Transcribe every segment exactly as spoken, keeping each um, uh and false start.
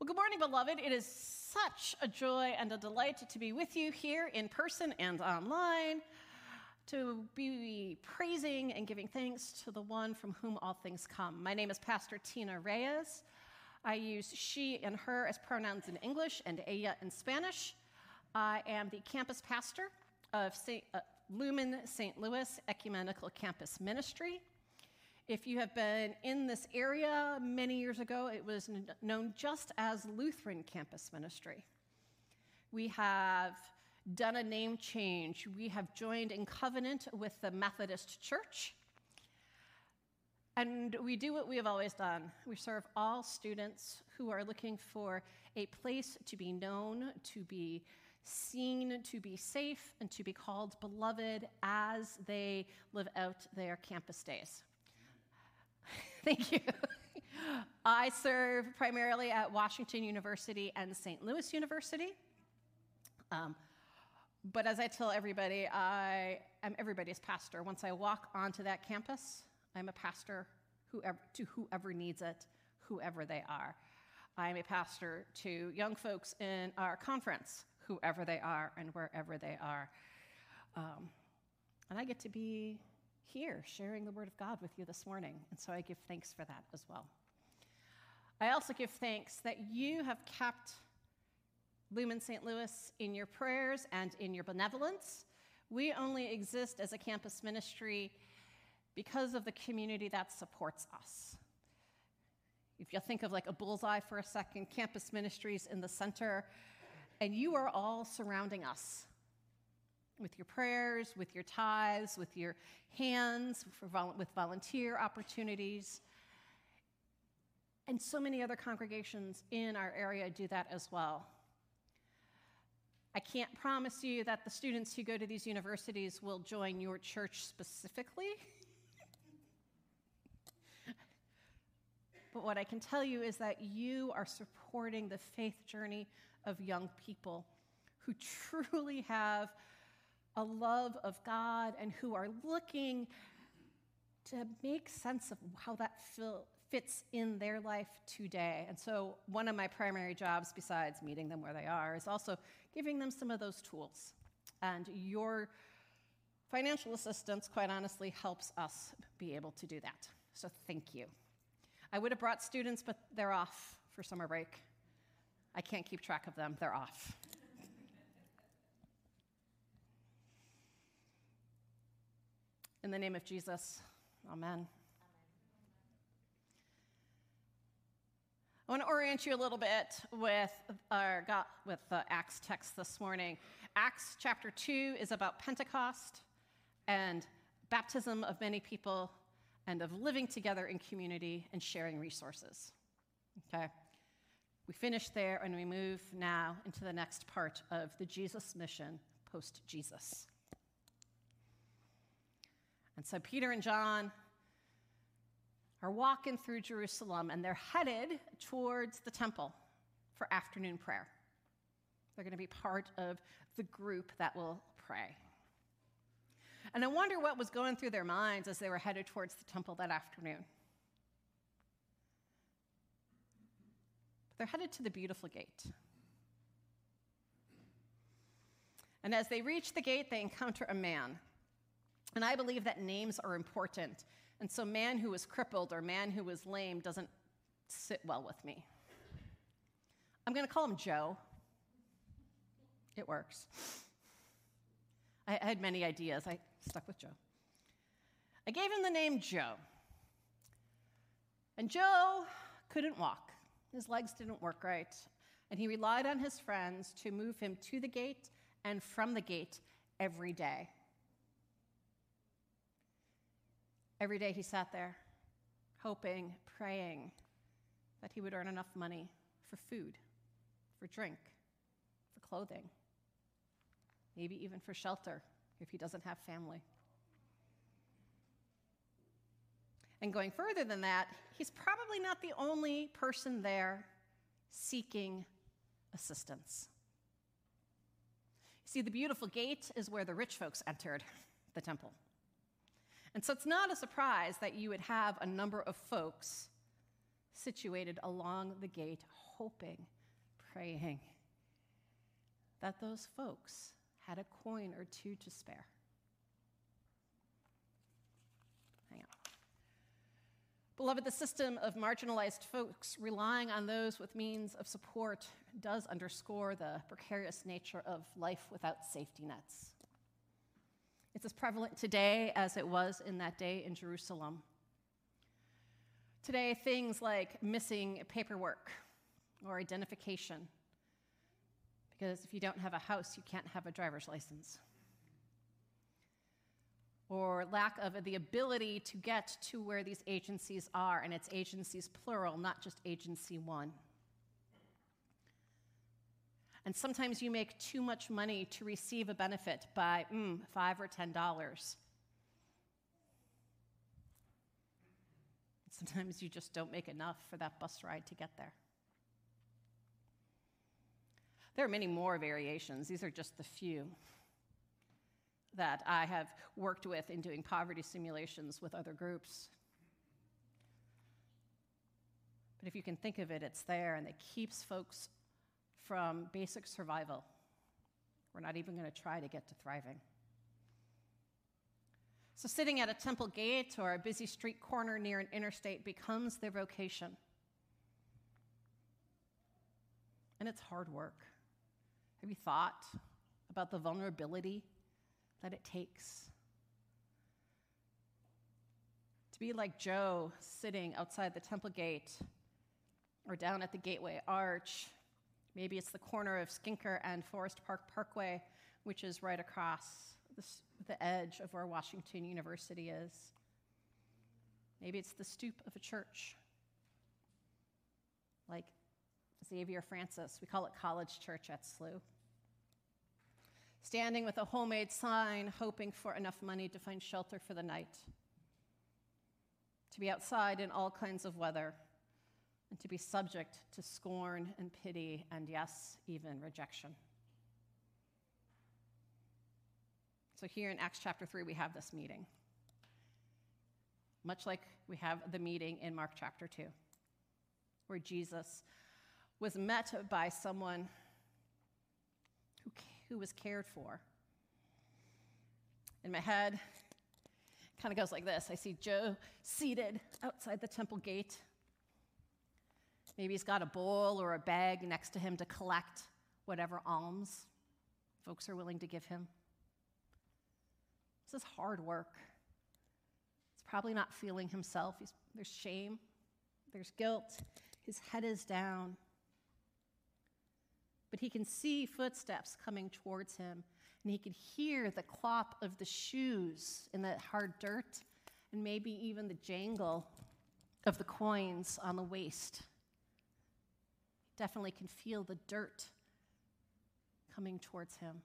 Well, good morning, beloved. It is such a joy and a delight to be with you here in person and online, to be praising and giving thanks to the one from whom all things come. My name is Pastor Tina Reyes. I use she and her as pronouns in English and ella in Spanish. I am the campus pastor of Saint Uh, Lumen Saint Louis Ecumenical Campus Ministry. If you have been in this area many years ago, it was n- known just as Lutheran Campus Ministry. We have done a name change. We have joined in covenant with the Methodist Church. And we do what we have always done. We serve all students who are looking for a place to be known, to be seen, to be safe, and to be called beloved as they live out their campus days. Thank you. I serve primarily at Washington University and Saint Louis University. Um, but as I tell everybody, I am everybody's pastor. Once I walk onto that campus, I'm a pastor whoever, to whoever needs it, whoever they are. I'm a pastor to young folks in our conference, whoever they are and wherever they are. Um, and I get to be here sharing the Word of God with you this morning, and so I give thanks for that as well. I also give thanks that you have kept Lumen Saint Louis in your prayers and in your benevolence. We only exist as a campus ministry because of the community that supports us. If you think of like a bullseye for a second, campus ministries in the center, and you are all surrounding us with your prayers, with your tithes, with your hands, for vol- with volunteer opportunities. And so many other congregations in our area do that as well. I can't promise you that the students who go to these universities will join your church specifically. But what I can tell you is that you are supporting the faith journey of young people who truly have a love of God and who are looking to make sense of how that feel, fits in their life today. And so one of my primary jobs, besides meeting them where they are, is also giving them some of those tools. And your financial assistance, quite honestly, helps us be able to do that. So thank you. I would have brought students, but they're off for summer break. I can't keep track of them. They're off. In the name of Jesus, amen. Amen. I want to orient you a little bit with our God, with the Acts text this morning. Acts chapter two is about Pentecost and baptism of many people and of living together in community and sharing resources. Okay? We finish there and we move now into the next part of the Jesus mission post-Jesus. And so Peter and John are walking through Jerusalem, and they're headed towards the temple for afternoon prayer. They're going to be part of the group that will pray. And I wonder what was going through their minds as they were headed towards the temple that afternoon. But they're headed to the beautiful gate. And as they reach the gate, they encounter a man. And I believe that names are important. And so man who was crippled or man who was lame doesn't sit well with me. I'm going to call him Joe. It works. I had many ideas. I stuck with Joe. I gave him the name Joe. And Joe couldn't walk. His legs didn't work right. And he relied on his friends to move him to the gate and from the gate every day. Every day he sat there, hoping, praying that he would earn enough money for food, for drink, for clothing, maybe even for shelter if he doesn't have family. And going further than that, he's probably not the only person there seeking assistance. You see, the beautiful gate is where the rich folks entered the temple. And so it's not a surprise that you would have a number of folks situated along the gate, hoping, praying that those folks had a coin or two to spare. Hang on. Beloved, the system of marginalized folks relying on those with means of support does underscore the precarious nature of life without safety nets. It's as prevalent today as it was in that day in Jerusalem. Today, things like missing paperwork or identification, because if you don't have a house, you can't have a driver's license, or lack of the ability to get to where these agencies are, and it's agencies plural, not just agency one. And sometimes you make too much money to receive a benefit by mm, five or ten dollars. Sometimes you just don't make enough for that bus ride to get there. There are many more variations. These are just the few that I have worked with in doing poverty simulations with other groups. But if you can think of it, it's there, and it keeps folks from basic survival. We're not even going to try to get to thriving. So sitting at a temple gate or a busy street corner near an interstate becomes their vocation. And it's hard work. Have you thought about the vulnerability that it takes to be like Joe sitting outside the temple gate or down at the Gateway Arch? Maybe it's the corner of Skinker and Forest Park Parkway, which is right across the, the edge of where Washington University is. Maybe it's the stoop of a church, like Xavier Francis. We call it College Church at S L U. Standing with a homemade sign, hoping for enough money to find shelter for the night. To be outside in all kinds of weather, and to be subject to scorn and pity and, yes, even rejection. So here in Acts chapter three, we have this meeting, much like we have the meeting in Mark chapter two, where Jesus was met by someone who, who was cared for. In my head, it kind of goes like this. I see Joe seated outside the temple gate. Maybe he's got a bowl or a bag next to him to collect whatever alms folks are willing to give him. This is hard work. He's probably not feeling himself. He's, there's shame. There's guilt. His head is down. But he can see footsteps coming towards him, and he can hear the clop of the shoes in the hard dirt, and maybe even the jangle of the coins on the waist. Definitely can feel the dirt coming towards him.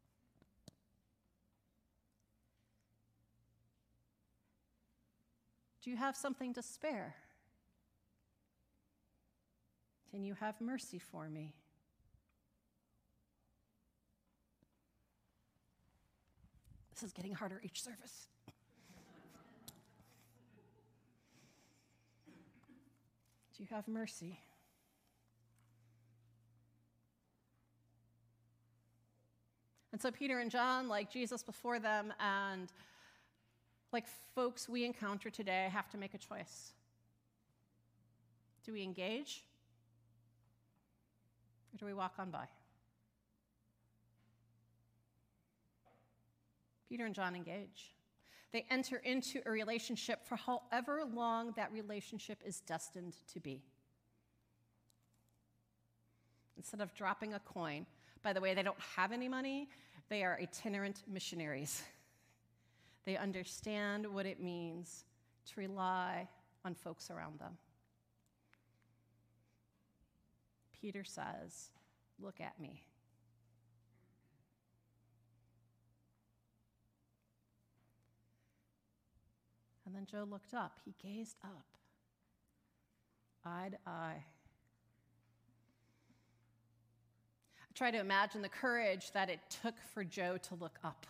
Do you have something to spare? Can you have mercy for me? This is getting harder each service. Do you have mercy? And so Peter and John, like Jesus before them, and like folks we encounter today, have to make a choice. Do we engage? Or do we walk on by? Peter and John engage. They enter into a relationship for however long that relationship is destined to be. Instead of dropping a coin, by the way, they don't have any money. They are itinerant missionaries. They understand what it means to rely on folks around them. Peter says, "Look at me." And then Joe looked up. He gazed up, eye to eye. I try to imagine the courage that it took for Joe to look up,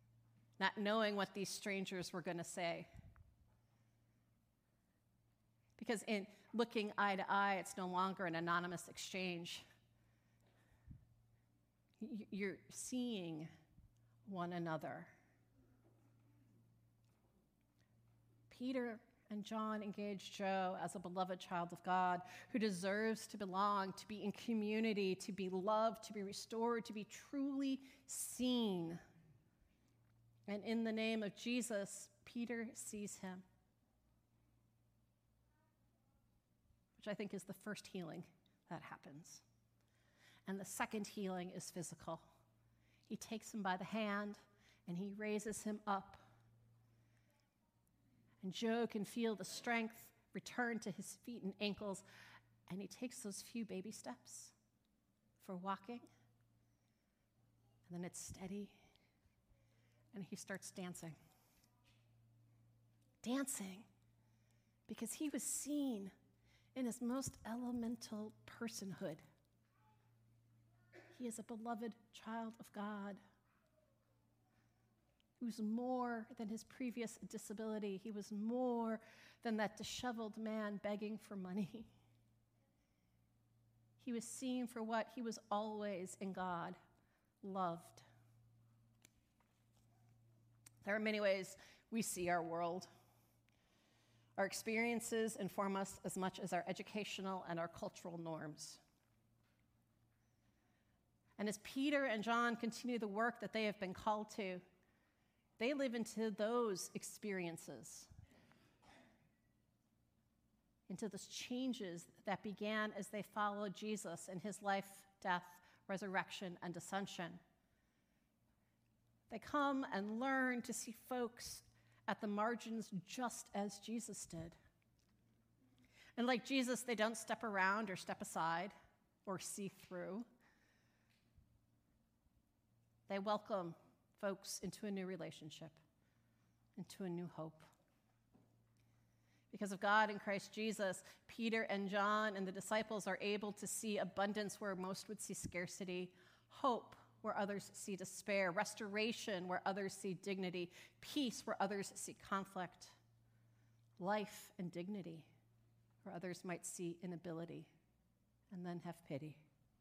not knowing what these strangers were going to say. Because in looking eye to eye, it's no longer an anonymous exchange. You're seeing one another. Peter and John engage Joe as a beloved child of God who deserves to belong, to be in community, to be loved, to be restored, to be truly seen. And in the name of Jesus, Peter sees him, which I think is the first healing that happens. And the second healing is physical. He takes him by the hand and he raises him up. And Joe can feel the strength return to his feet and ankles, and he takes those few baby steps for walking. And then it's steady, and he starts dancing. Dancing, because he was seen in his most elemental personhood. He is a beloved child of God who's more than his previous disability. He was more than that disheveled man begging for money. He was seen for what he was always in God, loved. There are many ways we see our world. Our experiences inform us as much as our educational and our cultural norms. And as Peter and John continue the work that they have been called to, they live into those experiences, into those changes that began as they followed Jesus in his life, death, resurrection, and ascension. They come and learn to see folks at the margins just as Jesus did. And like Jesus, they don't step around or step aside or see through. They welcome folks into a new relationship, into a new hope. Because of God in Christ Jesus, Peter and John and the disciples are able to see abundance where most would see scarcity, hope where others see despair, restoration where others see dignity, peace where others see conflict, life and dignity where others might see inability and then have pity.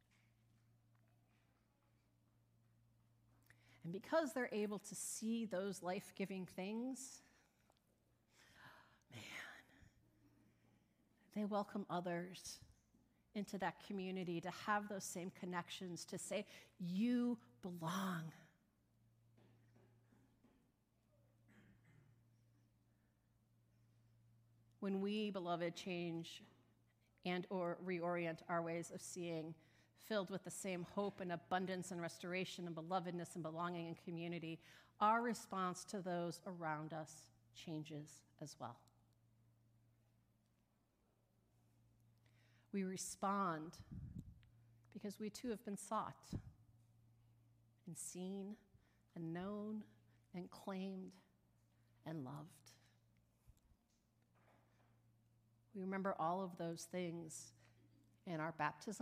And because they're able to see those life-giving things, man, they welcome others into that community to have those same connections, to say, you belong. When we, beloved, change and or reorient our ways of seeing, filled with the same hope and abundance and restoration and belovedness and belonging and community, our response to those around us changes as well. We respond because we too have been sought and seen and known and claimed and loved. We remember all of those things in our baptism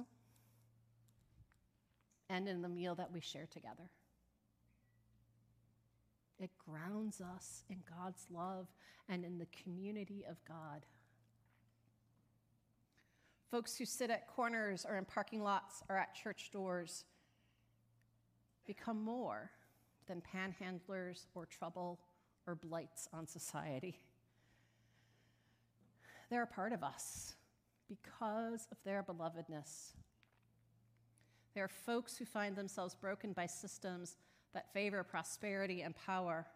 and in the meal that we share together. It grounds us in God's love and in the community of God. Folks who sit at corners or in parking lots or at church doors become more than panhandlers or trouble or blights on society. They're a part of us because of their belovedness. They are folks who find themselves broken by systems that favor prosperity and power,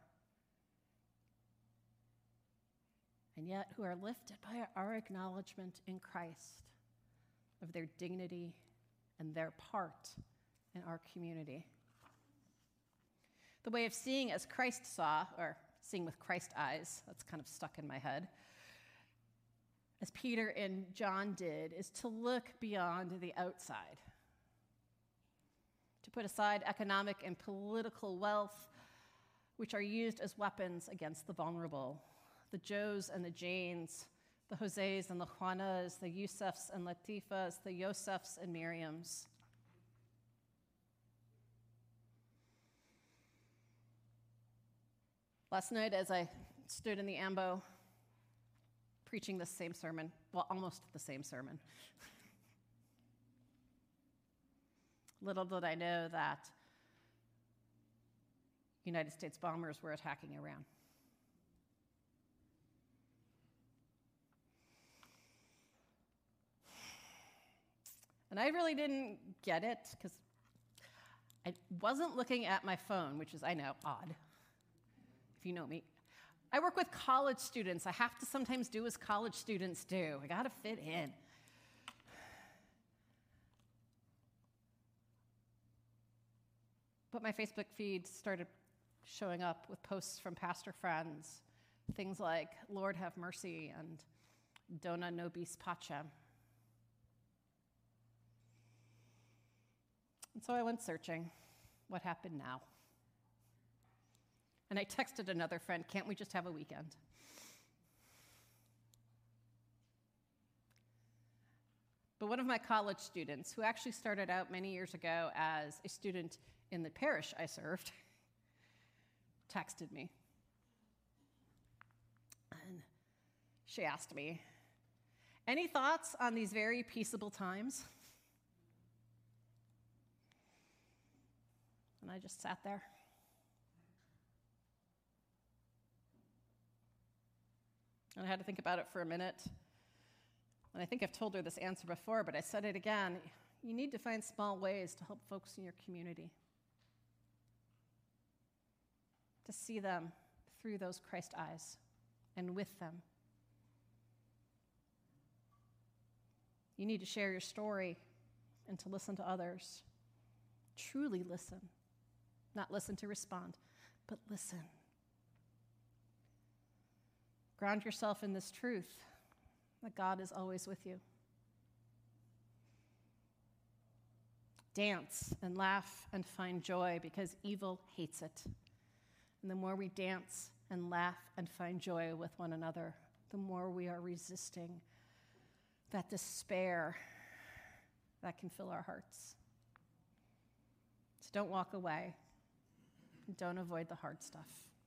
and yet who are lifted by our acknowledgement in Christ of their dignity and their part in our community. The way of seeing as Christ saw, or seeing with Christ eyes, that's kind of stuck in my head, as Peter and John did, is to look beyond the outside, to put aside economic and political wealth, which are used as weapons against the vulnerable, the Joes and the Janes, the Jose's and the Juanas, the Yusufs and Latifas, the Yosefs and Miriams. Last night, as I stood in the ambo preaching this same sermon, well, almost the same sermon. Little did I know that United States bombers were attacking Iran. And I really didn't get it because I wasn't looking at my phone, which is, I know, odd, if you know me. I work with college students. I have to sometimes do as college students do. I got to fit in. But my Facebook feed started showing up with posts from pastor friends, things like, Lord have mercy, and Dona nobis pacem. And so I went searching. What happened now? And I texted another friend, can't we just have a weekend? But one of my college students, who actually started out many years ago as a student in the parish I served, texted me. And she asked me, any thoughts on these very peaceable times? And I just sat there. And I had to think about it for a minute. And I think I've told her this answer before, but I said it again. You need to find small ways to help folks in your community, to see them through those Christ eyes and with them. You need to share your story and to listen to others. Truly listen. Not listen to respond, but listen. Ground yourself in this truth that God is always with you. Dance and laugh and find joy because evil hates it. And the more we dance and laugh and find joy with one another, the more we are resisting that despair that can fill our hearts. So don't walk away. Don't avoid the hard stuff.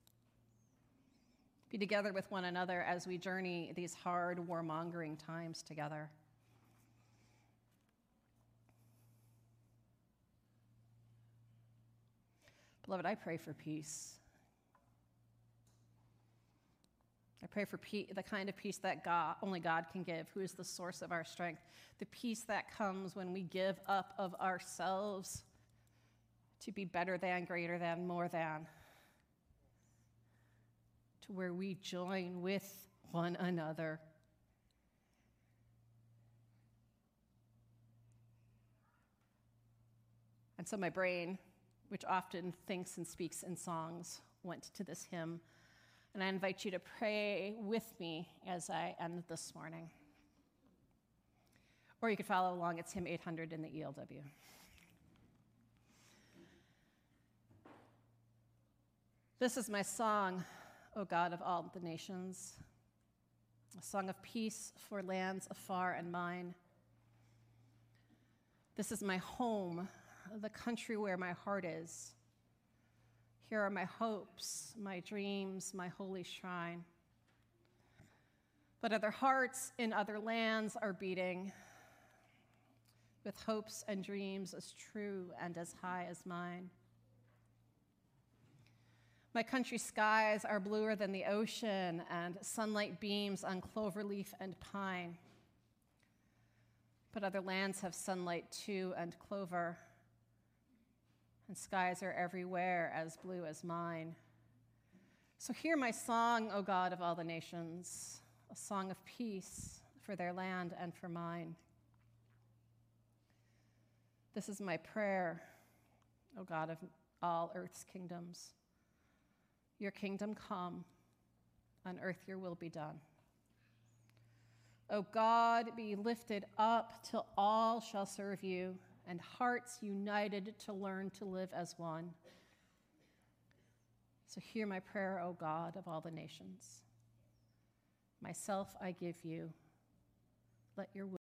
Be together with one another as we journey these hard, warmongering times together. Beloved, I pray for peace. I pray for peace, the kind of peace that God, only God can give, who is the source of our strength. The peace that comes when we give up of ourselves to be better than, greater than, more than, to where we join with one another. And so my brain, which often thinks and speaks in songs, went to this hymn. And I invite you to pray with me as I end this morning. Or you could follow along. It's hymn eight hundred in the E L W. This is my song, O God of all the nations, a song of peace for lands afar and mine. This is my home, the country where my heart is. Here are my hopes, my dreams, my holy shrine. But other hearts in other lands are beating with hopes and dreams as true and as high as mine. My country's skies are bluer than the ocean, and sunlight beams on cloverleaf and pine. But other lands have sunlight too, and clover, and skies are everywhere as blue as mine. So hear my song, O God of all the nations, a song of peace for their land and for mine. This is my prayer, O God of all earth's kingdoms. Your kingdom come, on earth your will be done. O God, be lifted up till all shall serve you, and hearts united to learn to live as one. So hear my prayer, O God of all the nations. Myself I give you. Let your will